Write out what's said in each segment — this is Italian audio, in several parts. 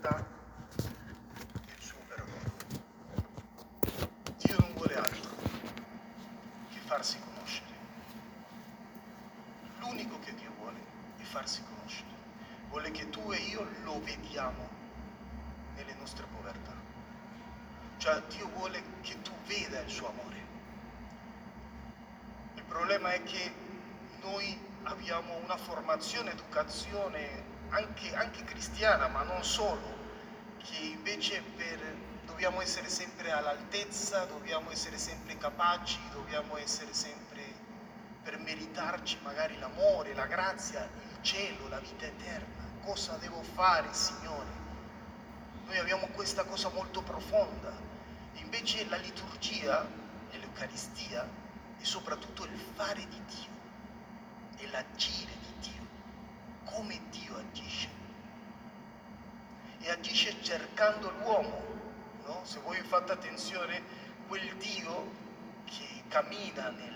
povertà e il suo perdono. Dio non vuole altro che farsi conoscere. L'unico che Dio vuole è farsi conoscere. Vuole che tu e io lo vediamo nelle nostre povertà. Cioè Dio vuole che tu veda il suo amore. Il problema è che noi abbiamo una formazione, educazione anche cristiana, ma non solo, che invece dobbiamo essere sempre all'altezza, dobbiamo essere sempre capaci, dobbiamo essere sempre per meritarci magari l'amore, la grazia, il cielo, la vita eterna. Cosa devo fare, Signore? Noi abbiamo questa cosa molto profonda. Invece la liturgia e l'Eucaristia è soprattutto il fare di Dio e l'agire di Dio, come Dio agisce. E agisce cercando l'uomo, no? Se voi fate attenzione, quel Dio che cammina nel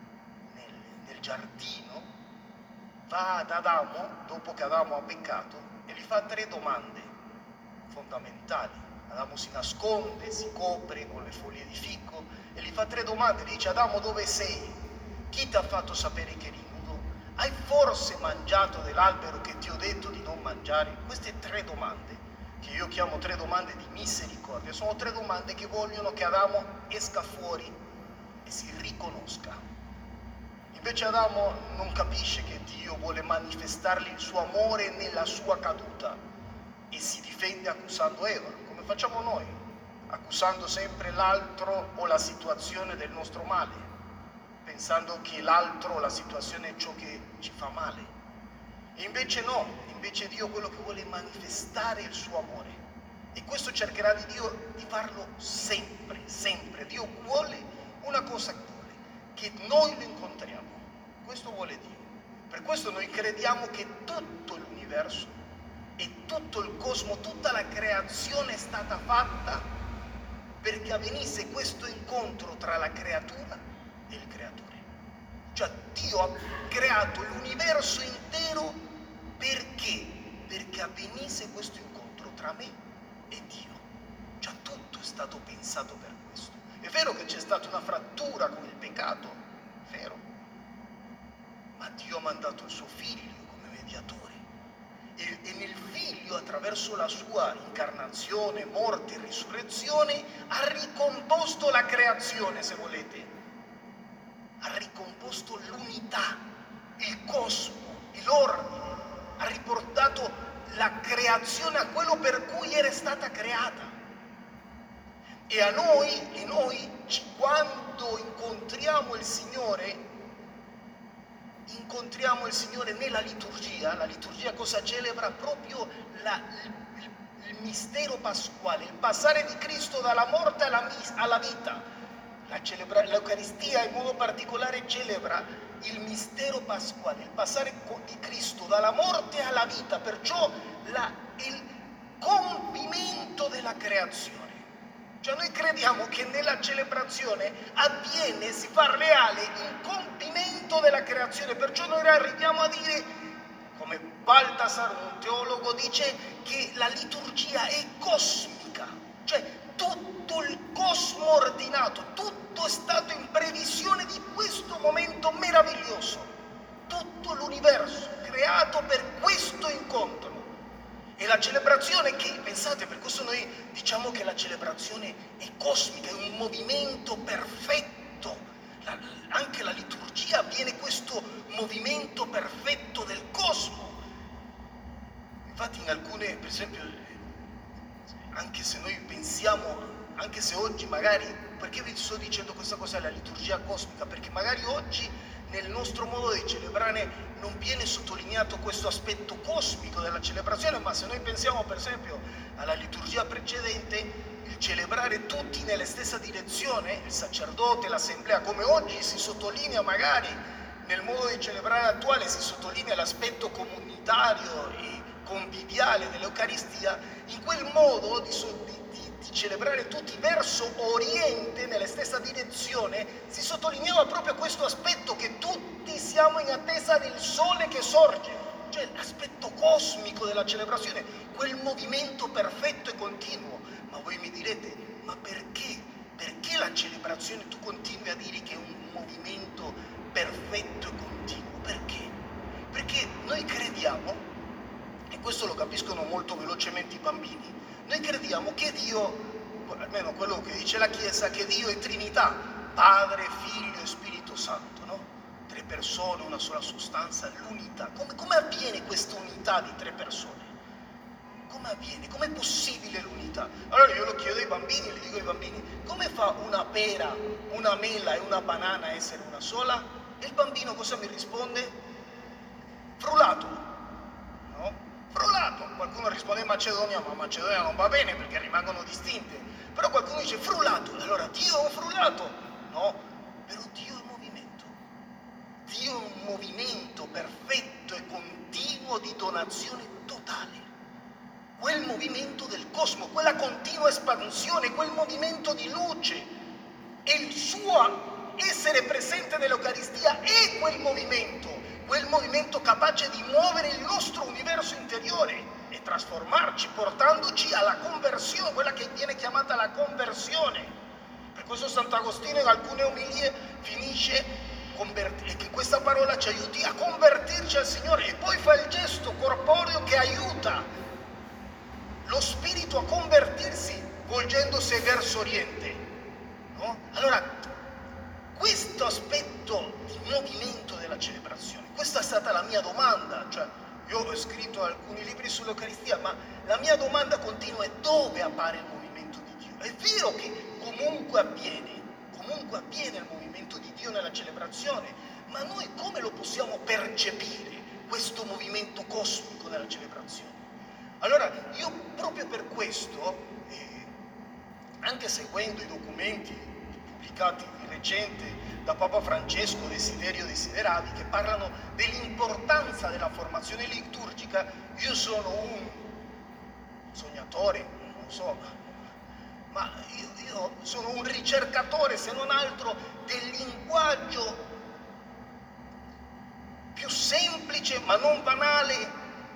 giardino va ad Adamo, dopo che Adamo ha peccato, e gli fa 3 domande fondamentali. Adamo si nasconde, si copre con le foglie di fico e gli fa 3 domande. Gli dice: Adamo, dove sei? Chi ti ha fatto sapere che eri nudo? Hai forse mangiato dell'albero che ti ho detto di non mangiare? Queste 3 domande, che io chiamo 3 domande di misericordia, sono 3 domande che vogliono che Adamo esca fuori e si riconosca. Invece Adamo non capisce che Dio vuole manifestargli il suo amore nella sua caduta e si difende accusando Eva, come facciamo noi, accusando sempre l'altro o la situazione del nostro male, pensando che l'altro o la situazione è ciò che ci fa male. E invece no, invece Dio quello che vuole è manifestare il suo amore. E questo cercherà di Dio di farlo sempre, sempre. Dio vuole una cosa, che noi lo incontriamo. Questo vuole Dio. Per questo noi crediamo che tutto l'universo e tutto il cosmo, tutta la creazione è stata fatta perché avvenisse questo incontro tra la creatura e il creatore. Cioè Dio ha creato l'universo intero perché? Perché avvenisse questo incontro tra me e Dio. Cioè tutto è stato pensato per questo. È vero che c'è stata una frattura con il peccato, è vero, ma Dio ha mandato il suo figlio come mediatore e nel figlio, attraverso la sua incarnazione, morte e risurrezione, ha ricomposto la creazione, se volete, ha ricomposto l'unità, il cosmo, l'ordine, ha riportato la creazione a quello per cui era stata creata. E noi, quando incontriamo il Signore nella liturgia. La liturgia cosa celebra? Proprio il mistero pasquale, il passare di Cristo dalla morte alla vita. L'Eucaristia in modo particolare celebra il mistero pasquale, il passare di Cristo dalla morte alla vita, perciò il compimento della creazione. Cioè noi crediamo che nella celebrazione avviene, si fa reale il compimento della creazione, perciò noi arriviamo a dire, come Baltasar, un teologo, dice che la liturgia è cosmica, cioè tutto il cosmo ordinato, tutto è stato in previsione di questo momento meraviglioso, tutto l'universo creato per questo incontro. E la celebrazione che, pensate, per questo noi diciamo che la celebrazione è cosmica, è un movimento perfetto. Anche la liturgia avviene questo movimento perfetto del cosmo. Infatti in alcune, per esempio, anche se noi pensiamo, anche se oggi magari, perché vi sto dicendo questa cosa della liturgia cosmica? Perché magari oggi nel nostro modo di celebrare non viene sottolineato questo aspetto cosmico della celebrazione, ma se noi pensiamo per esempio alla liturgia precedente, il celebrare tutti nella stessa direzione, il sacerdote, l'assemblea, come oggi si sottolinea magari nel modo di celebrare attuale, si sottolinea l'aspetto comunitario e conviviale dell'Eucaristia, in quel modo di celebrare tutti verso Oriente, nella stessa direzione, si sottolineava proprio questo aspetto, che tutti siamo in attesa del sole che sorge. cioè l'aspetto cosmico della celebrazione, quel movimento perfetto e continuo. Ma voi mi direte, ma perché? Perché la celebrazione tu continui a dire che è un movimento perfetto e continuo? Perché? Perché noi crediamo, e questo lo capiscono molto velocemente i bambini, noi crediamo che Dio, almeno quello che dice la Chiesa, che Dio è Trinità, Padre, Figlio e Spirito Santo, no? Tre persone, una sola sostanza, l'unità. Come avviene questa unità di tre persone? Come avviene? Com'è possibile l'unità? Allora io lo chiedo ai bambini, gli dico ai bambini, come fa una pera, una mela e una banana a essere una sola? E il bambino cosa mi risponde? Frulato, no? Frulato. Qualcuno risponde Macedonia, ma Macedonia non va bene perché rimangono distinte. Però qualcuno dice frulato, allora Dio è un frulato. No, però Dio è movimento. Dio è un movimento perfetto e continuo di donazione totale. Quel movimento del cosmo, quella continua espansione, quel movimento di luce e il suo essere presente nell'Eucaristia è quel movimento capace di muovere il nostro universo interiore e trasformarci, portandoci alla conversione, quella che viene chiamata la conversione. Per questo Sant'Agostino in alcune omilie finisce che questa parola ci aiuti a convertirci al Signore, e poi fa il gesto corporeo che aiuta lo spirito a convertirsi volgendosi verso Oriente, no? Allora, questo aspetto di movimento della celebrazione, questa è stata la mia domanda, cioè io ho scritto alcuni libri sull'Eucaristia, ma la mia domanda continua è: dove appare il movimento di Dio? È vero che comunque avviene il movimento di Dio nella celebrazione, ma noi come lo possiamo percepire, questo movimento cosmico nella celebrazione? Allora, io proprio per questo, anche seguendo i documenti pubblicati di recente da Papa Francesco, Desiderio Desiderati, che parlano dell'importanza della formazione liturgica, io sono un sognatore, non so, ma io sono un ricercatore, se non altro, del linguaggio più semplice ma non banale,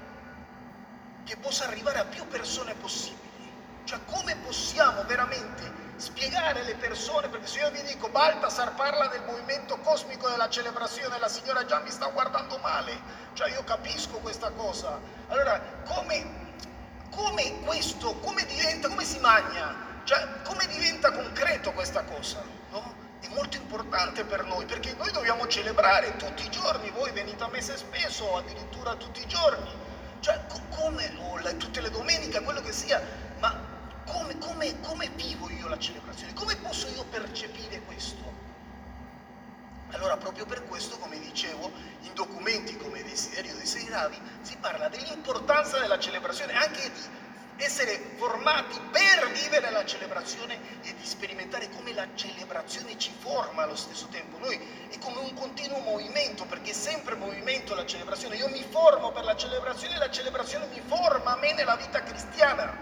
che possa arrivare a più persone possibili. Cioè, come possiamo veramente spiegare alle persone, perché se io vi dico Baltasar parla del movimento cosmico della celebrazione, la signora già mi sta guardando male, cioè io capisco questa cosa. Allora, come questo, come si magna? Cioè, come diventa concreto questa cosa, no? È molto importante per noi, perché noi dobbiamo celebrare tutti i giorni, voi venite a messa spesso, o addirittura tutti i giorni, cioè tutte le domeniche, quello che sia, ma come vivo io la celebrazione? Come posso io percepire questo? Allora, proprio per questo, come dicevo, in documenti come Desiderio Desideravi si parla dell'importanza della celebrazione, anche di essere formati per vivere la celebrazione e di sperimentare come la celebrazione ci forma allo stesso tempo. Noi è come un continuo movimento, perché è sempre movimento la celebrazione. Io mi formo per la celebrazione e la celebrazione mi forma a me nella vita cristiana.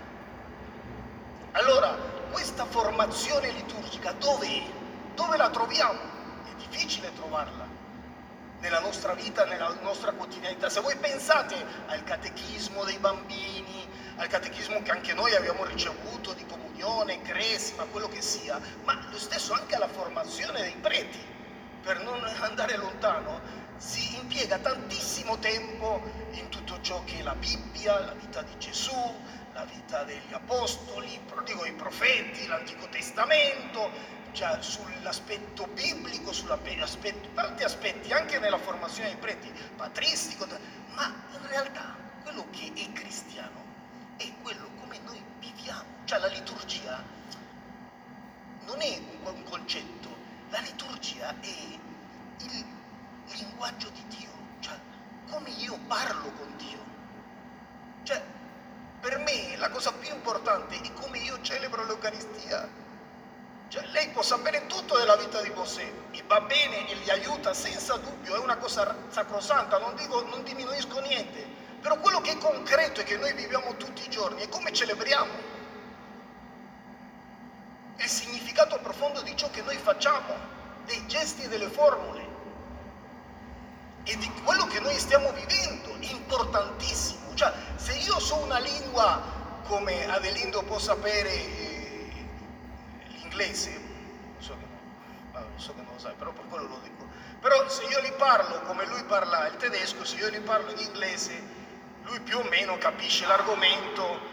Allora, questa formazione liturgica dov'è? Dove la troviamo? È difficile trovarla nella nostra vita, nella nostra quotidianità. Se voi pensate al catechismo dei bambini, al catechismo che anche noi abbiamo ricevuto di comunione, cresima, quello che sia, ma lo stesso anche alla formazione dei preti, per non andare lontano, si impiega tantissimo tempo in tutto ciò che è la Bibbia, la vita di Gesù, la vita degli apostoli, i profeti, l'Antico Testamento, cioè sull'aspetto biblico, tanti aspetti, anche nella formazione dei preti, patristico, ma in realtà quello che è cristiano è quello come noi viviamo. Cioè la liturgia non è un concetto, la liturgia è il linguaggio di Dio, cioè come io parlo con Dio. Cioè, per me la cosa più importante è come io celebro l'Eucaristia. Cioè, lei può sapere tutto della vita di Mosè e va bene e gli aiuta senza dubbio, è una cosa sacrosanta, non diminuisco niente, però quello che è concreto e che noi viviamo tutti i giorni è come celebriamo, il significato profondo di ciò che noi facciamo, dei gesti e delle formule e di quello che noi stiamo vivendo. È importantissimo. Cioè, se io so una lingua, come Adelindo può sapere l'inglese, non so che non lo sai, però per quello lo dico. Però se io gli parlo come lui parla il tedesco, se io gli parlo in inglese, lui più o meno capisce l'argomento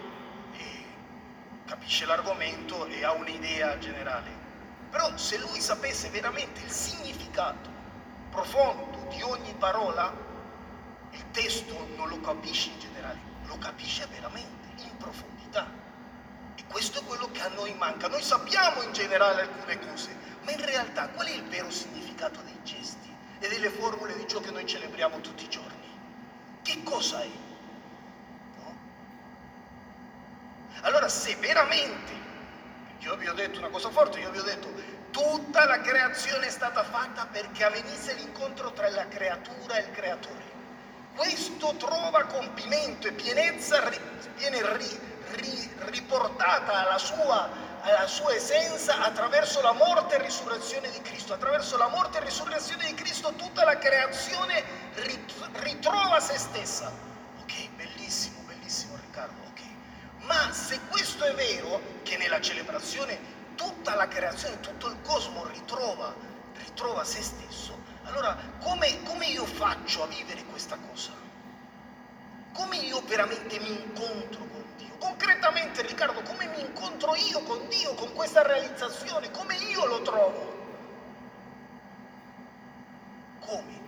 e ha un'idea generale. Però se lui sapesse veramente il significato profondo di ogni parola, il testo non lo capisce in generale, lo capisce veramente in profondità. E questo è quello che a noi manca. Noi sappiamo in generale alcune cose, ma in realtà qual è il vero significato dei gesti e delle formule di ciò che noi celebriamo tutti i giorni? Che cosa è? No? Allora, se veramente, io vi ho detto una cosa forte, io vi ho detto tutta la creazione è stata fatta perché avvenisse l'incontro tra la creatura e il creatore. Questo trova compimento e pienezza, viene riportata alla sua essenza attraverso la morte e risurrezione di Cristo. Attraverso la morte e risurrezione di Cristo tutta la creazione ritrova se stessa. Ok, bellissimo, bellissimo Riccardo, ok. Ma se questo è vero, che nella celebrazione tutta la creazione, tutto il cosmo ritrova se stesso, allora come io faccio a vivere questa cosa? Come io veramente mi incontro con Dio? Concretamente, Riccardo, come mi incontro io con Dio, con questa realizzazione? Come io lo trovo? Come?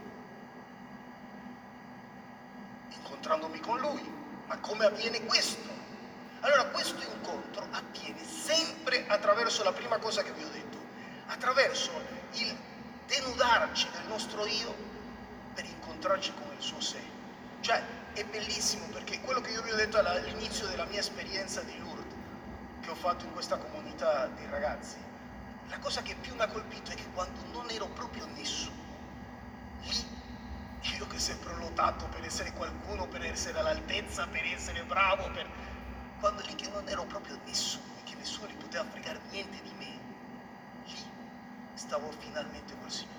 Incontrandomi con Lui. Ma come avviene questo? Allora, questo incontro avviene sempre attraverso la prima cosa che vi ho detto, attraverso il denudarci del nostro io per incontrarci con il suo sé. Cioè, è bellissimo perché quello che io vi ho detto all'inizio della mia esperienza di Lourdes, che ho fatto in questa comunità di ragazzi, la cosa che più mi ha colpito è che quando non ero proprio nessuno, lì, io che sempre ho lottato per essere qualcuno, per essere all'altezza, per essere bravo, quando lì che non ero proprio nessuno, che nessuno gli poteva fregare niente di me, lì stavo finalmente col Signore.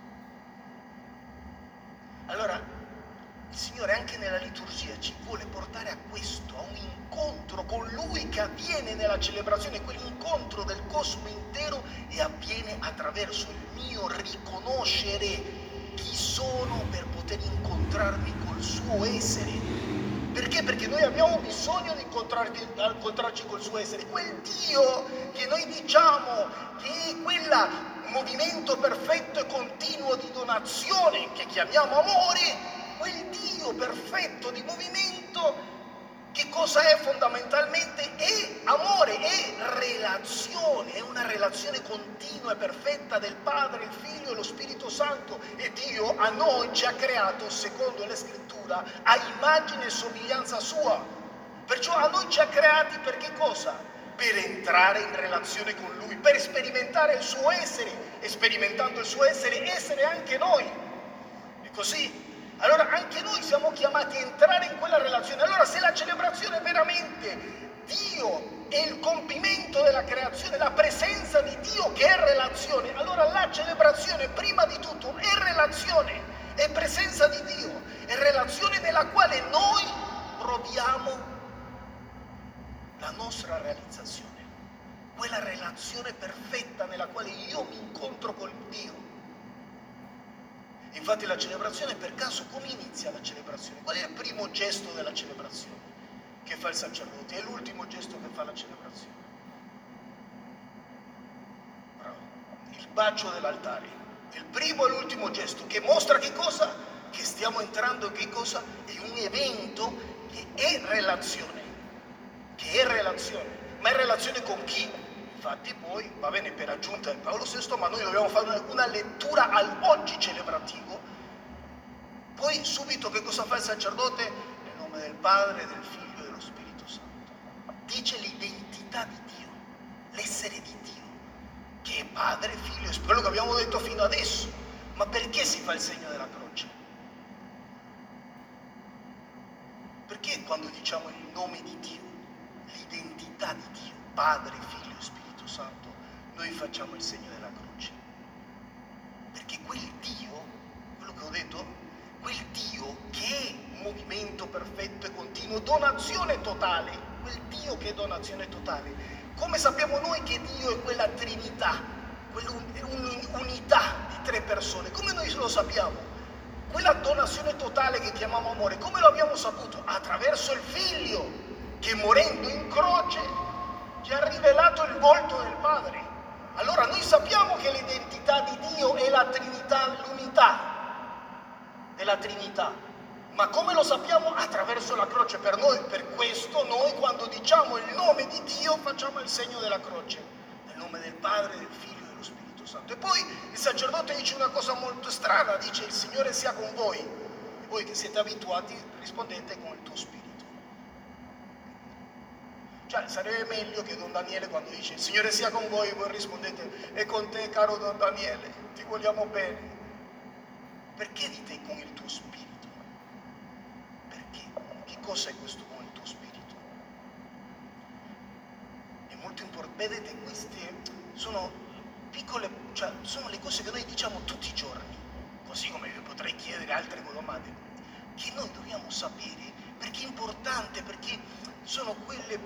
Allora, il Signore anche nella liturgia ci vuole portare a questo, a un incontro con Lui che avviene nella celebrazione, quell'incontro del cosmo intero, e avviene attraverso il mio riconoscere chi sono per poter incontrarmi col suo essere. Perché? Perché noi abbiamo bisogno di incontrarci col suo essere. Quel Dio che noi diciamo che è quel movimento perfetto e continuo di donazione che chiamiamo amore, quel Dio perfetto di movimento, che cosa è fondamentalmente? È amore, è relazione, è una relazione continua e perfetta del Padre, il Figlio e lo Spirito Santo. E Dio a noi ci ha creato, secondo la Scrittura, a immagine e somiglianza sua. Perciò a noi ci ha creati per che cosa? Per entrare in relazione con Lui, per sperimentare il suo essere, e sperimentando il suo essere anche noi. E così, allora anche noi siamo chiamati a entrare in quella relazione. Allora, se la celebrazione è veramente Dio e il compimento della creazione, la presenza di Dio che è relazione, allora la celebrazione prima di tutto è relazione, è presenza di Dio, è relazione nella quale noi proviamo la nostra realizzazione, quella relazione perfetta nella quale io mi incontro con Dio. Infatti la celebrazione, per caso, come inizia la celebrazione? Qual è il primo gesto della celebrazione che fa il sacerdote? È l'ultimo gesto che fa la celebrazione. Bravo. Il bacio dell'altare. Il primo e l'ultimo gesto, che mostra che cosa? Che stiamo entrando in che cosa? In un evento che è relazione. Che è relazione. Ma è relazione con chi? Infatti poi, va bene, per aggiunta di Paolo VI, ma noi dobbiamo fare una lettura all'oggi celebrativo. Poi subito che cosa fa il sacerdote? Nel nome del Padre, del Figlio e dello Spirito Santo. Dice l'identità di Dio, l'essere di Dio, che è Padre, Figlio e Spirito, quello che abbiamo detto fino adesso. Ma perché si fa il segno della croce? Perché quando diciamo il nome di Dio, l'identità di Dio, Padre, Figlio e Spirito Santo, noi facciamo il segno della croce? Perché quel Dio, quello che ho detto, quel Dio che è un movimento perfetto e continuo, donazione totale, quel Dio che è donazione totale. Come sappiamo noi che Dio è quella Trinità, quell'unità di tre persone? Come noi lo sappiamo? Quella donazione totale che chiamiamo amore, come lo abbiamo saputo? Attraverso il Figlio, che morendo in croce ci ha rivelato il volto del Padre. Allora noi sappiamo che l'identità di Dio è la Trinità, l'unità della Trinità. Ma come lo sappiamo? Attraverso la croce. Per questo noi quando diciamo il nome di Dio facciamo il segno della croce, nel nome del Padre, del Figlio e dello Spirito Santo. E poi il sacerdote dice una cosa molto strana, dice: il Signore sia con voi. E voi che siete abituati rispondete con il tuo spirito. Cioè sarebbe meglio che Don Daniele, quando dice il Signore sia con voi rispondete: è con te, caro Don Daniele, ti vogliamo bene. Perché dite con il tuo spirito? Perché? Che cosa è questo con il tuo spirito? È molto importante. Vedete, queste sono piccole, cioè sono le cose che noi diciamo tutti i giorni, così come vi potrei chiedere altre domande, che noi dobbiamo sapere, perché è importante, perché sono quelle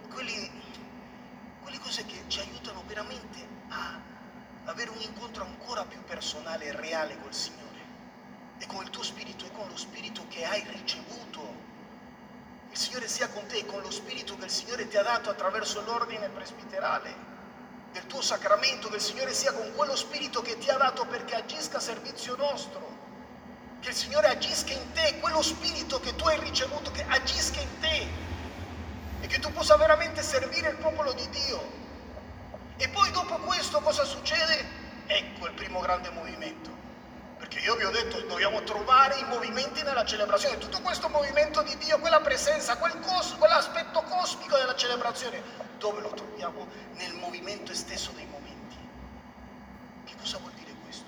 cose che ci aiutano veramente a avere un incontro ancora più personale e reale col Signore. E con il tuo spirito e con lo spirito che hai ricevuto. Il Signore sia con te, con lo spirito che il Signore ti ha dato attraverso l'ordine presbiterale del tuo sacramento, che il Signore sia con quello spirito che ti ha dato perché agisca a servizio nostro, che il Signore agisca in te, quello spirito che tu hai ricevuto, che agisca in te e che tu possa veramente servire il popolo di Dio. E poi dopo questo cosa succede? Ecco il primo grande movimento. Perché io vi ho detto, dobbiamo trovare i movimenti nella celebrazione, tutto questo movimento di Dio, quella presenza, quell'aspetto cosmico della celebrazione, dove lo troviamo? Nel movimento stesso dei momenti. Che cosa vuol dire questo?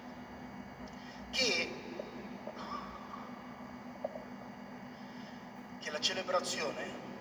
Che la celebrazione,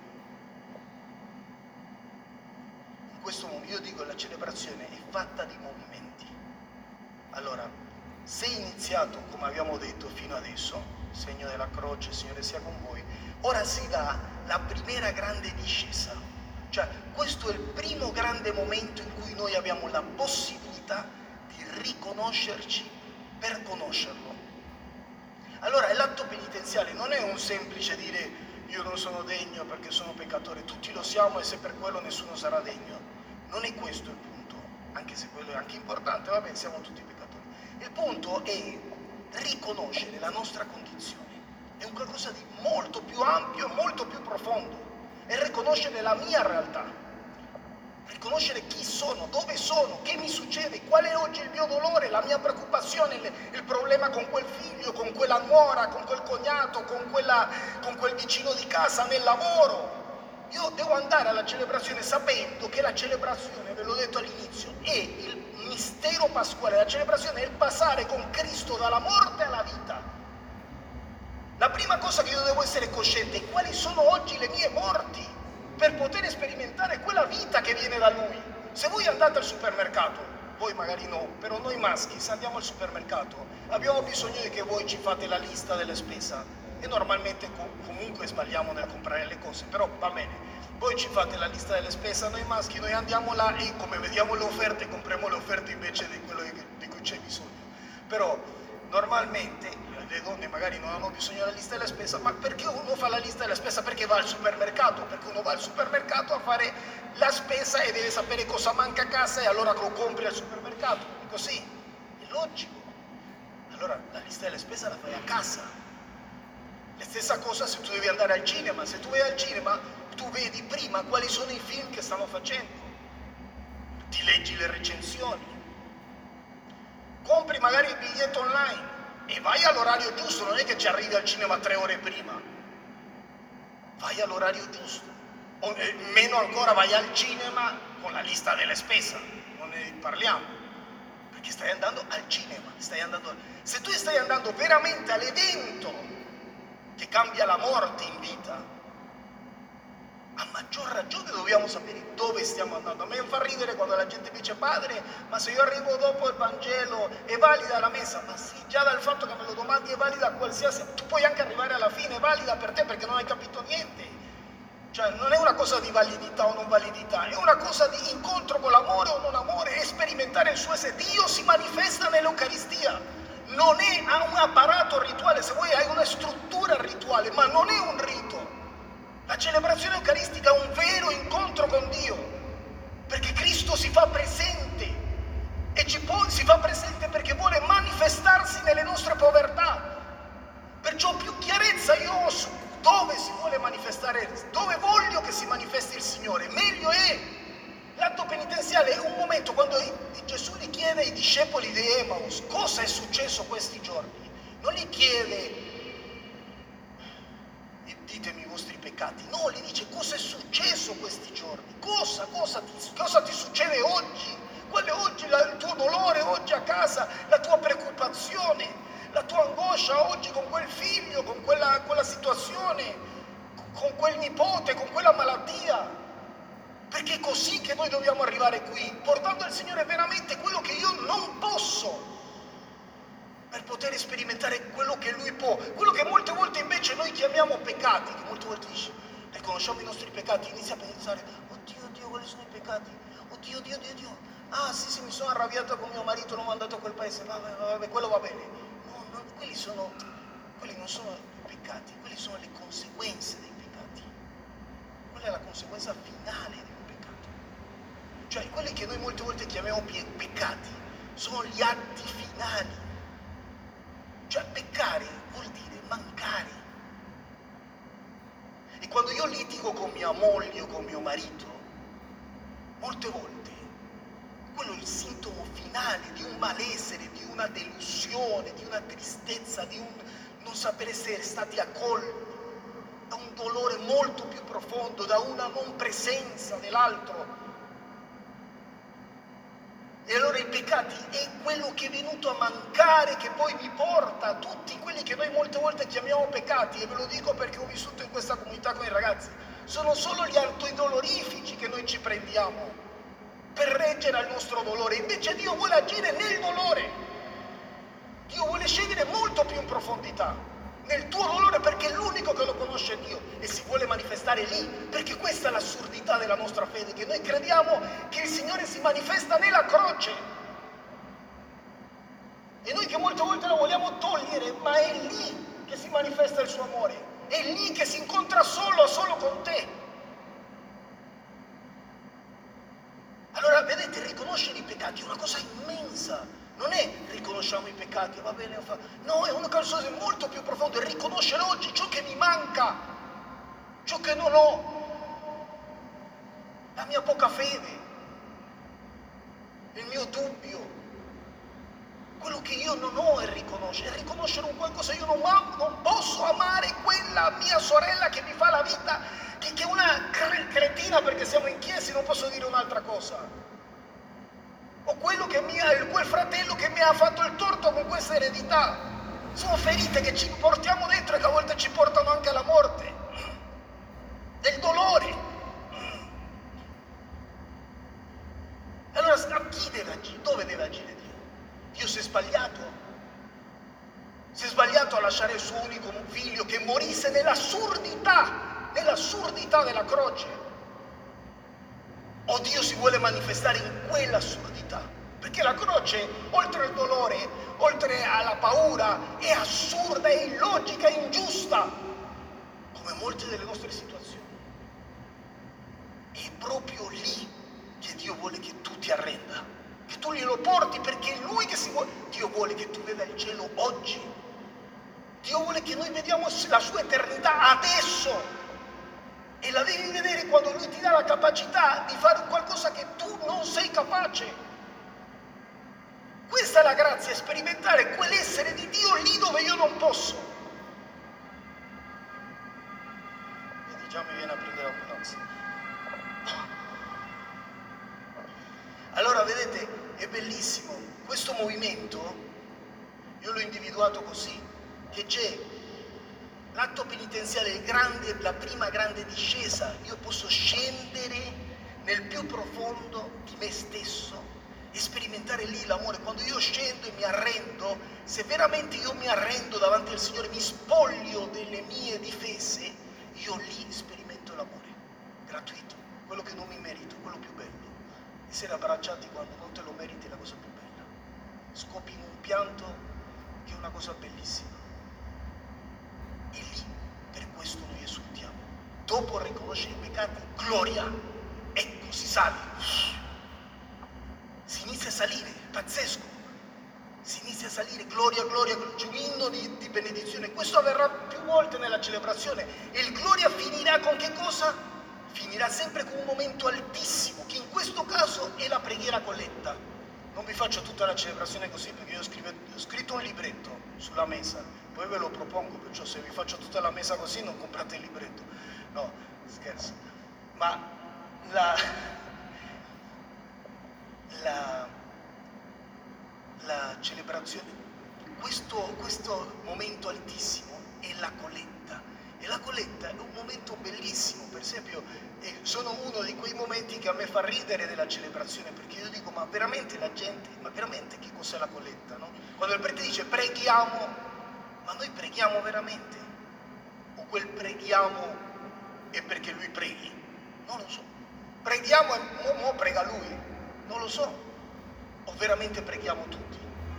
in questo momento, io dico la celebrazione è fatta di movimenti. Allora, se è iniziato, come abbiamo detto fino adesso, segno della croce, il Signore sia con voi, ora si dà la prima grande discesa. Cioè, questo è il primo grande momento in cui noi abbiamo la possibilità di riconoscerci per conoscerlo. Allora, l'atto penitenziale non è un semplice dire io non sono degno perché sono peccatore, tutti lo siamo e se per quello nessuno sarà degno. Non è questo il punto, anche se quello è anche importante, va bene, siamo tutti peccatori. Il punto è riconoscere la nostra condizione, è un qualcosa di molto più ampio, molto più profondo, è riconoscere la mia realtà, riconoscere chi sono, dove sono, che mi succede, qual è oggi il mio dolore, la mia preoccupazione, il problema con quel figlio, con quella nuora, con quel cognato, con quel vicino di casa, nel lavoro. Io devo andare alla celebrazione sapendo che la celebrazione, ve l'ho detto all'inizio, è il mistero pasquale. La celebrazione è il passare con Cristo dalla morte alla vita. La prima cosa che io devo essere cosciente è quali sono oggi le mie morti per poter sperimentare quella vita che viene da Lui. Se voi andate al supermercato, voi magari no, però noi maschi, se andiamo al supermercato, abbiamo bisogno di che voi ci fate la lista delle spese. E normalmente comunque sbagliamo nel comprare le cose, però va bene. Voi ci fate la lista delle spese, noi maschi, noi andiamo là e come vediamo le offerte, compriamo le offerte invece di quello di cui c'è bisogno. Però normalmente le donne magari non hanno bisogno della lista delle spese, ma perché uno fa la lista delle spese? Perché va al supermercato, perché uno va al supermercato a fare la spesa e deve sapere cosa manca a casa e allora lo compri al supermercato, è così, è logico. Allora la lista delle spese la fai a casa. La stessa cosa se tu devi andare al cinema, se tu vai al cinema tu vedi prima quali sono i film che stanno facendo, ti leggi le recensioni, compri magari il biglietto online e vai all'orario giusto, non è che ci arrivi al cinema 3 ore prima, vai all'orario giusto, o meno ancora vai al cinema con la lista delle spese, non ne parliamo, perché stai andando al cinema, se tu stai andando veramente all'evento che cambia la morte in vita, a maggior ragione dobbiamo sapere dove stiamo andando. A me fa ridere quando la gente dice: padre, ma se io arrivo dopo il Vangelo è valida la messa? Ma sì, già dal fatto che me lo domandi è valida qualsiasi, tu puoi anche arrivare alla fine, è valida per te perché non hai capito niente. Cioè non è una cosa di validità o non validità, è una cosa di incontro con l'amore o non amore, è sperimentare il suo essere. Dio si manifesta nell'Eucaristia, non è un apparato rituale, se vuoi hai una struttura rituale, ma non è un rito. La celebrazione eucaristica è un vero incontro con Dio, perché Cristo si fa presente e si fa presente perché vuole manifestarsi nelle nostre povertà. Perciò più chiarezza io ho su dove si vuole manifestare, dove voglio che si manifesti il Signore, meglio è. L'atto penitenziale è un momento quando Gesù gli chiede ai discepoli di Emmaus cosa è successo questi giorni. Non gli chiede ditemi i vostri peccati, no, gli dice cosa è successo questi giorni, cosa ti succede oggi, qual è oggi il tuo dolore, oggi a casa, la tua preoccupazione, la tua angoscia oggi con quel figlio, con quella situazione, con quel nipote, con quella malattia, perché è così che noi dobbiamo arrivare qui, portando al Signore veramente quello che io non posso, per poter sperimentare quello che Lui può, quello che molte volte invece noi chiamiamo peccati, che molte volte dici, riconosciamo i nostri peccati, inizia a pensare, oddio, quali sono i peccati? Oddio, ah sì, mi sono arrabbiato con mio marito, l'ho mandato a quel paese, vabbè, quello va bene. No, quelli non sono i peccati, quelli sono le conseguenze dei peccati. Quella è la conseguenza finale di un peccato. Cioè, quelli che noi molte volte chiamiamo peccati, sono gli atti finali. Cioè peccare vuol dire mancare. E quando io litigo con mia moglie o con mio marito, molte volte quello è il sintomo finale di un malessere, di una delusione, di una tristezza, di un non sapere essere stati accolti, da un dolore molto più profondo, da una non presenza dell'altro. E allora i peccati è quello che è venuto a mancare, che poi mi porta a tutti quelli che noi molte volte chiamiamo peccati, e ve lo dico perché ho vissuto in questa comunità con i ragazzi, sono solo gli antidolorifici che noi ci prendiamo per reggere al nostro dolore. Invece Dio vuole agire nel dolore, Dio vuole scendere molto più in profondità nel tuo dolore, perché è l'unico che lo conosce Dio e si vuole manifestare lì, perché questa è l'assurdità della nostra fede, che noi crediamo che il Signore si manifesta nella croce e noi che molte volte lo vogliamo togliere, ma è lì che si manifesta il suo amore, è lì che si incontra solo con te. Allora vedete, riconoscere i peccati è una cosa immensa. Non è riconosciamo i peccati, va bene, no, è una cosa molto più profonda, è riconoscere oggi ciò che mi manca, ciò che non ho, la mia poca fede, il mio dubbio, quello che io non ho è riconoscere un qualcosa. Io non posso amare quella mia sorella che mi fa la vita, che è una cretina perché siamo in chiesa, non posso dire un'altra cosa. O quel fratello che mi ha fatto il torto con questa eredità. Sono ferite che ci portiamo dentro e che a volte ci portano anche alla morte, del dolore. Allora a chi deve agire? Dove deve agire Dio? Dio si è sbagliato? Si è sbagliato a lasciare il suo unico figlio che morisse nell'assurdità della croce? O Dio si vuole manifestare in quell'assurdità? Perché la croce, oltre al dolore, oltre alla paura, è assurda, è illogica, è ingiusta, come molte delle nostre situazioni. È proprio lì che Dio vuole che tu ti arrenda, che tu glielo porti, perché è Lui che si vuole. Dio vuole che tu veda il cielo oggi. Dio vuole che noi vediamo la sua eternità adesso. E la devi vedere quando Lui ti dà la capacità di fare qualcosa che tu non sei capace. Questa è la grazia, sperimentare quell'essere di Dio lì dove io non posso. Vedi, già mi viene a prendere l'ambulanza. Allora, vedete, è bellissimo. Questo movimento, io l'ho individuato così, che c'è l'atto penitenziale, la prima grande discesa. Io posso scendere nel più profondo di me stesso e sperimentare lì l'amore. Quando io scendo e mi arrendo, se veramente io mi arrendo davanti al Signore, mi spoglio delle mie difese, io lì sperimento l'amore gratuito, quello che non mi merito, quello più bello. Essere abbracciati quando non te lo meriti è la cosa più bella. Scopi in un pianto che è una cosa bellissima. E lì, per questo noi esultiamo. Dopo riconoscere i peccati, gloria, ecco, si sale. Si inizia a salire, pazzesco. Si inizia a salire, gloria, gloria, c'è un inno di benedizione. Questo avverrà più volte nella celebrazione. E il gloria finirà con che cosa? Finirà sempre con un momento altissimo, che in questo caso è la preghiera colletta. Non vi faccio tutta la celebrazione così, perché io ho scritto un libretto sulla messa, poi ve lo propongo, perciò se vi faccio tutta la messa così non comprate il libretto. No, scherzo. Ma la celebrazione, questo momento altissimo è la colletta. E la colletta è un momento bellissimo. Per esempio, sono uno di quei momenti che a me fa ridere della celebrazione, perché io dico, ma veramente la gente, ma veramente che cos'è la colletta, no? Quando il prete dice preghiamo, ma noi preghiamo veramente? O quel preghiamo è perché lui preghi? Non lo so. Preghiamo e mo prega lui? Non lo so. O veramente preghiamo tutti?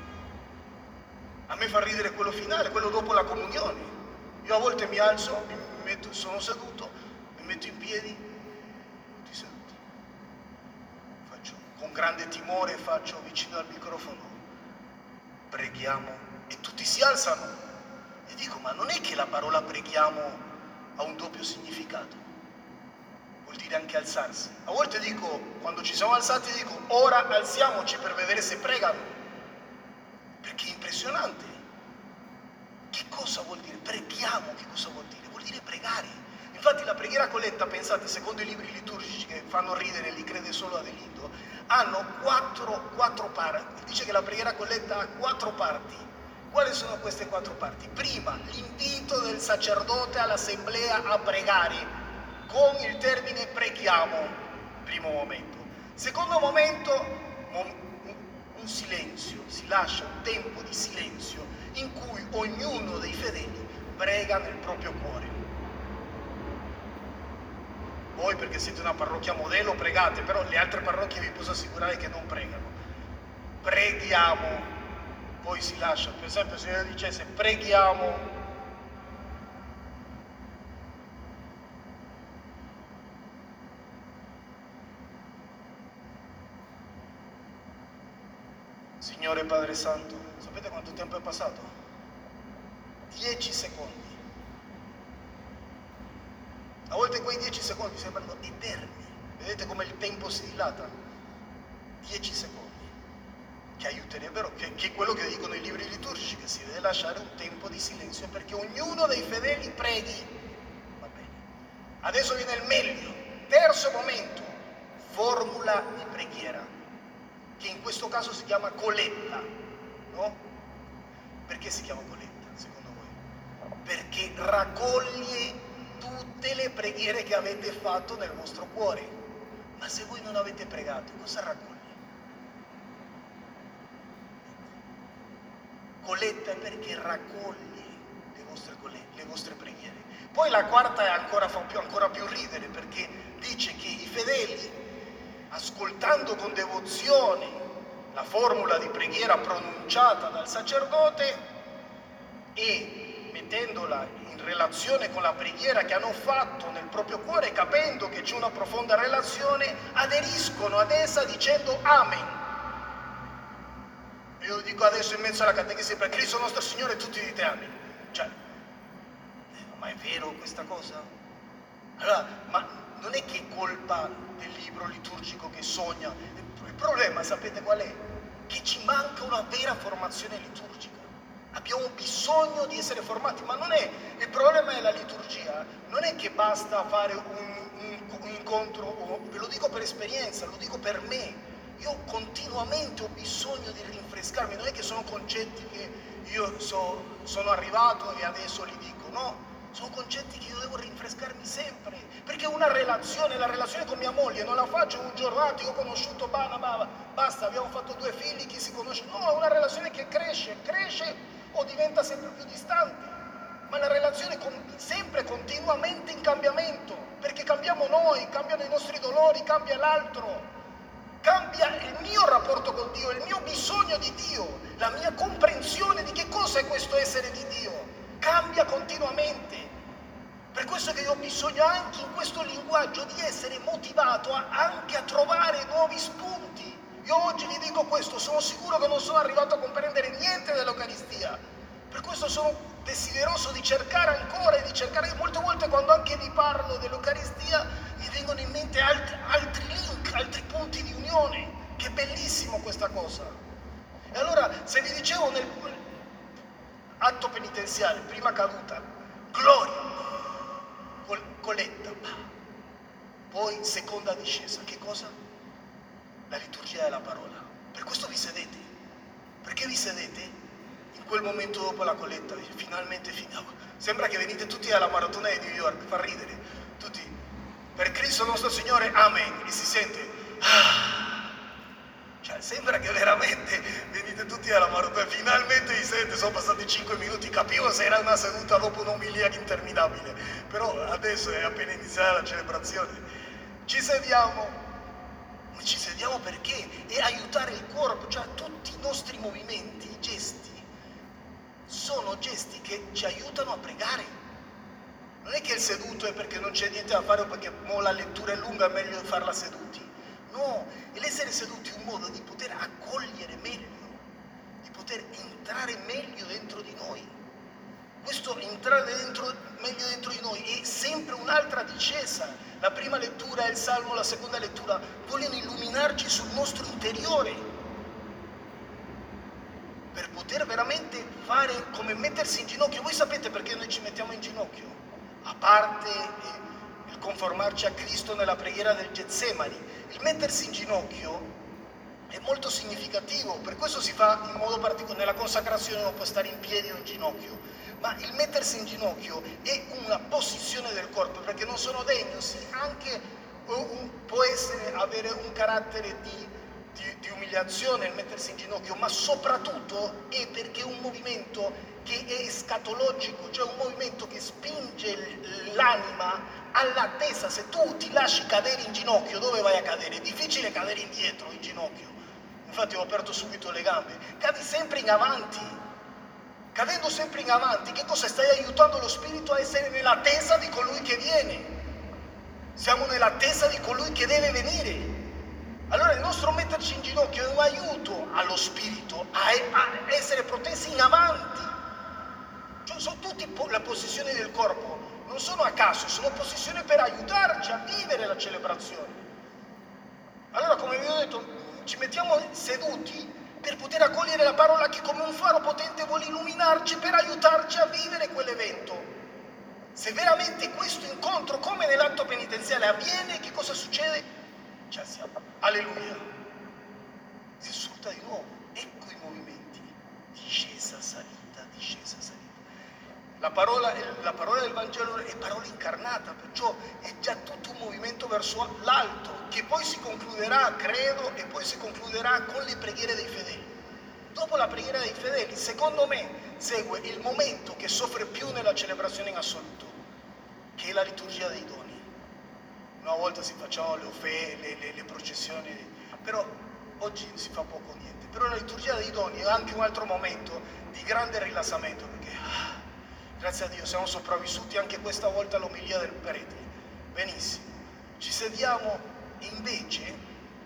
A me fa ridere quello finale, quello dopo la comunione. Io a volte mi alzo, sono seduto, mi metto in piedi, tutti seduti. Faccio, con grande timore, faccio vicino al microfono, preghiamo, e tutti si alzano. E dico, ma non è che la parola preghiamo ha un doppio significato? Vuol dire anche alzarsi. A volte dico, quando ci siamo alzati, dico, ora alziamoci per vedere se pregano. Perché è impressionante. Che cosa vuol dire? Preghiamo, che cosa vuol dire? Vuol dire pregare. Infatti la preghiera colletta, pensate, secondo i libri liturgici che fanno ridere, li crede solo Adelindo, hanno quattro parti. Dice che la preghiera colletta ha 4 parti. Quali sono queste 4 parti? Prima, l'invito del sacerdote all'assemblea a pregare, con il termine preghiamo, primo momento. Secondo momento, un silenzio, si lascia un tempo di silenzio in cui ognuno dei fedeli prega nel proprio cuore. Voi, perché siete una parrocchia modello, pregate, però le altre parrocchie vi posso assicurare che non pregano. Preghiamo, poi si lascia. Per esempio, se io dicesse preghiamo, Signore Padre Santo, sapete quanto tempo è passato? 10 secondi. A volte quei 10 secondi sembrano eterni. Vedete come il tempo si dilata? 10 secondi. Che aiuterebbero, che è quello che dicono i libri liturgici, che si deve lasciare un tempo di silenzio perché ognuno dei fedeli preghi. Va bene. Adesso viene il meglio. Terzo momento, formula di preghiera, che in questo caso si chiama colletta, no? Perché si chiama colletta, secondo voi? Perché raccoglie tutte le preghiere che avete fatto nel vostro cuore. Ma se voi non avete pregato, cosa raccoglie? Colletta è perché raccoglie le vostre preghiere. Poi la quarta è fa ancora più ridere, perché dice che i fedeli, ascoltando con devozione la formula di preghiera pronunciata dal sacerdote e mettendola in relazione con la preghiera che hanno fatto nel proprio cuore, capendo che c'è una profonda relazione, aderiscono ad essa dicendo Amen. Io dico adesso in mezzo alla catechesi, per Cristo nostro Signore tutti dite Amen. Cioè, ma è vero questa cosa? Allora, ma non è che è colpa del libro liturgico che sogna. Il problema, sapete qual è? Che ci manca una vera formazione liturgica. Abbiamo bisogno di essere formati, ma non è, il problema della liturgia non è che basta fare un incontro, ve lo dico per esperienza, lo dico per me. Io continuamente ho bisogno di rinfrescarmi, non è che sono concetti che io sono arrivato e adesso li dico, no. Sono concetti che io devo rinfrescarmi sempre, perché una relazione, la relazione con mia moglie non la faccio un giorno, ti ho conosciuto, basta, abbiamo fatto 2 figli, chi si conosce? No, è una relazione che cresce o diventa sempre più distante, ma la relazione sempre continuamente in cambiamento, perché cambiamo noi, cambiano i nostri dolori, cambia l'altro. Cambia il mio rapporto con Dio, il mio bisogno di Dio, la mia comprensione di che cosa è questo essere di Dio. Cambia continuamente. Per questo che io ho bisogno anche in questo linguaggio di essere motivato anche a trovare nuovi spunti. Io oggi vi dico questo, sono sicuro che non sono arrivato a comprendere niente dell'Eucaristia. Per questo sono desideroso di cercare ancora e di cercare. Molte volte quando anche vi parlo dell'Eucaristia mi vengono in mente altri link, altri punti di unione. Che bellissimo questa cosa. E allora, se vi dicevo nel atto penitenziale, prima caduta, gloria, colletta, poi seconda discesa, che cosa? La liturgia della parola. Per questo vi sedete. Perché vi sedete? In quel momento dopo la colletta, finalmente finiamo. Sembra che venite tutti alla maratona di New York, fa ridere. Tutti, per Cristo nostro Signore, amen. E si sente, cioè sembra che veramente venite tutti alla maratona, finalmente vi sente, sono passati 5 minuti, capivo se era una seduta dopo un'omilia interminabile, però adesso è appena iniziata la celebrazione. Ci sediamo perché? E aiutare il corpo, cioè tutti i nostri movimenti, i gesti, sono gesti che ci aiutano a pregare. Non è che il seduto è perché non c'è niente da fare o perché la lettura è lunga, è meglio farla seduti. No, e l'essere seduti è un modo di poter accogliere meglio, di poter entrare meglio dentro di noi. Questo entrare meglio dentro di noi è sempre un'altra discesa. La prima lettura e il Salmo, la seconda lettura vogliono illuminarci sul nostro interiore per poter veramente fare come mettersi in ginocchio. Voi sapete perché noi ci mettiamo in ginocchio? A parte il conformarci a Cristo nella preghiera del Getsemani, il mettersi in ginocchio è molto significativo, per questo si fa in modo particolare, nella consacrazione non può stare in piedi o in ginocchio, ma il mettersi in ginocchio è una posizione del corpo, perché non sono degno, sì, anche può essere avere un carattere di umiliazione il mettersi in ginocchio, ma soprattutto è perché è un movimento che è escatologico, cioè un movimento che spinge l'anima all'attesa. Se tu ti lasci cadere in ginocchio, dove vai a cadere? È difficile cadere indietro in ginocchio. Infatti ho aperto subito le gambe. Cadi sempre in avanti. Cadendo sempre in avanti, che cosa stai aiutando lo spirito a essere nell'attesa di colui che viene? Siamo nell'attesa di colui che deve venire. Allora il nostro metterci in ginocchio è un aiuto allo spirito a essere protesi in avanti. Cioè, sono tutte le posizioni del corpo, non sono a caso, sono posizioni per aiutarci a vivere la celebrazione. Allora, come vi ho detto, ci mettiamo seduti per poter accogliere la parola che come un faro potente vuole illuminarci per aiutarci a vivere quell'evento. Se veramente questo incontro, come nell'atto penitenziale, avviene, che cosa succede? Cioè, alleluia, si sussulta di nuovo. Ecco i movimenti, discesa, salita, discesa, salita. La parola del Vangelo è parola incarnata, perciò è già tutto un movimento verso l'alto, che poi si concluderà, credo, e poi si concluderà con le preghiere dei fedeli. Dopo la preghiera dei fedeli, secondo me, segue il momento che soffre più nella celebrazione in assoluto, che è la liturgia dei doni. Una volta si facevano le processioni, però oggi si fa poco o niente. Però la liturgia dei doni è anche un altro momento di grande rilassamento, perché grazie a Dio siamo sopravvissuti anche questa volta all'omilia del prete. Benissimo. Ci sediamo e invece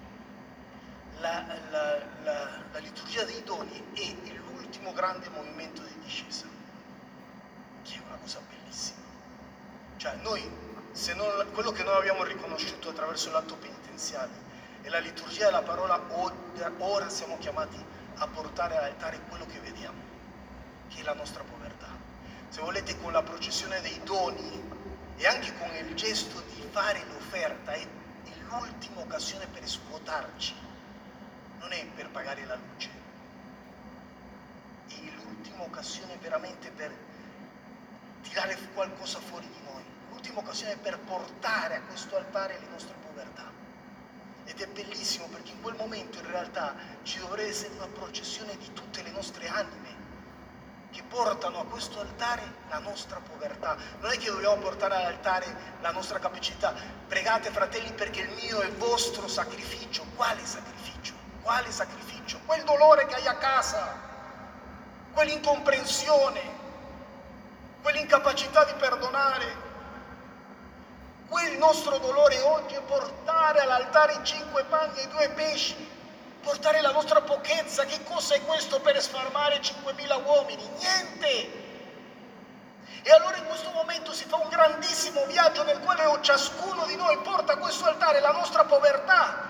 la liturgia dei doni è l'ultimo grande movimento di discesa, che è una cosa bellissima. Cioè noi, se non, quello che noi abbiamo riconosciuto attraverso l'atto penitenziale e la liturgia della parola, ora siamo chiamati a portare all'altare quello che vediamo, che è la nostra povertà. Se volete, con la processione dei doni e anche con il gesto di fare l'offerta è l'ultima occasione per svuotarci, non è per pagare la luce, è l'ultima occasione veramente per tirare qualcosa fuori di noi, l'ultima occasione per portare a questo altare le nostre povertà. Ed è bellissimo perché in quel momento in realtà ci dovrebbe essere una processione di tutte le nostre anime che portano a questo altare la nostra povertà. Non è che dobbiamo portare all'altare la nostra capacità. Pregate, fratelli, perché il mio e il vostro sacrificio. Quale sacrificio? Quale sacrificio? Quel dolore che hai a casa, quell'incomprensione, quell'incapacità di perdonare. Quel nostro dolore oggi è portare all'altare i 5 pani e i 2 pesci, portare la nostra pochezza. Che cosa è questo per sfarmare 5.000 uomini? Niente! E allora in questo momento si fa un grandissimo viaggio nel quale ciascuno di noi porta a questo altare la nostra povertà,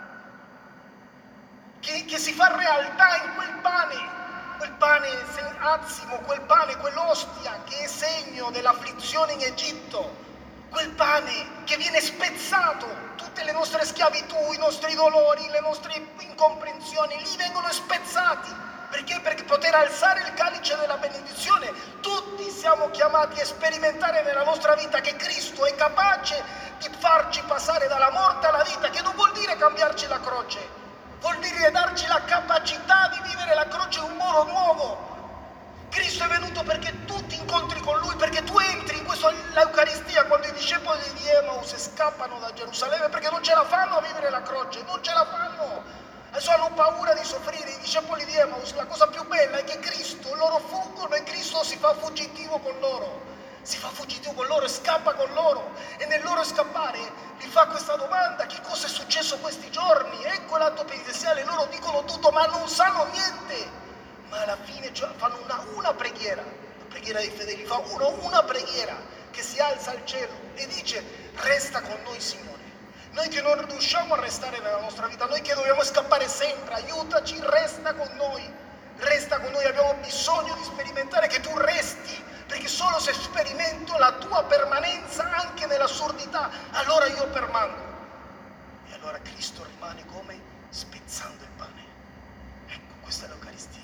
che si fa realtà in quel pane azimo, quel pane, quell'ostia che è segno dell'afflizione in Egitto. Quel pane che viene spezzato, tutte le nostre schiavitù, i nostri dolori, le nostre incomprensioni, lì vengono spezzati. Perché? Per poter alzare il calice della benedizione. Tutti siamo chiamati a sperimentare nella nostra vita che Cristo è capace di farci passare dalla morte alla vita, che non vuol dire cambiarci la croce, vuol dire darci la capacità di vivere la croce in un modo nuovo. Cristo è venuto perché tu ti incontri con Lui, perché tu entri in questo, l'Eucaristia, quando i discepoli di Emaus scappano da Gerusalemme perché non ce la fanno a vivere la croce, non ce la fanno. Adesso hanno paura di soffrire. I discepoli di Emaus, la cosa più bella è che Cristo, loro fuggono e Cristo si fa fuggitivo con loro. Si fa fuggitivo con loro e scappa con loro. E nel loro scappare gli fa questa domanda: che cosa è successo questi giorni? Ecco l'atto penitenziale, loro dicono tutto ma non sanno niente. Ma alla fine fanno una preghiera, la preghiera dei fedeli, fa una preghiera che si alza al cielo e dice: resta con noi, Signore. Noi che non riusciamo a restare nella nostra vita, noi che dobbiamo scappare sempre, aiutaci, resta con noi, abbiamo bisogno di sperimentare che tu resti, perché solo se sperimento la tua permanenza anche nell'assurdità, allora io permango. E allora Cristo rimane come? Spezzando il pane. Ecco, questa è l'Eucaristia.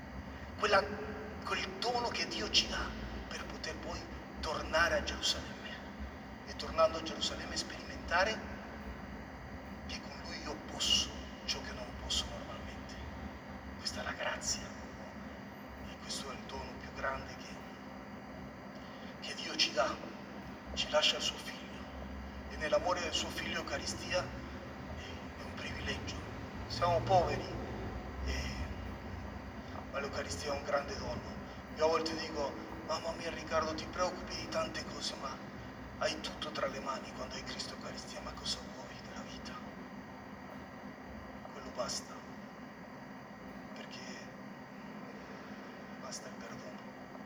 Quel dono che Dio ci dà per poter poi tornare a Gerusalemme e tornando a Gerusalemme sperimentare che con Lui io posso ciò che non posso normalmente. Questa è la grazia, no? E questo è il dono più grande che Dio ci dà, ci lascia il suo Figlio, e nell'amore del suo Figlio Eucaristia è un privilegio. Siamo poveri, ma l'Eucaristia è un grande dono. Io a volte dico: mamma mia Riccardo, ti preoccupi di tante cose, ma hai tutto tra le mani quando hai Cristo Eucaristia, ma cosa vuoi della vita? Quello basta, perché basta il perdono.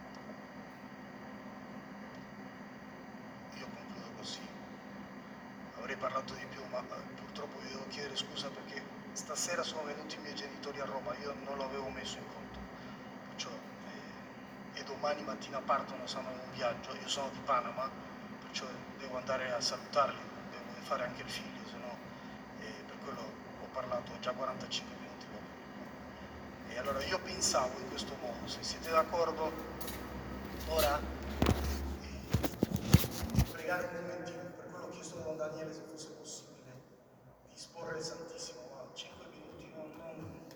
Io concludo così. Avrei parlato di più, ma purtroppo vi devo chiedere scusa perché stasera sono venuti i miei genitori a Roma, io non l'avevo messo in conto, perciò, e domani mattina partono, sono in un viaggio, io sono di Panama, perciò devo andare a salutarli, devo fare anche il figlio, se no, per quello ho parlato già 45 minuti dopo. E allora io pensavo in questo modo, se siete d'accordo, ora pregare un momentino, per quello ho chiesto a Don Daniele se fosse possibile, di esporre il Santissimo, ma 5 minuti non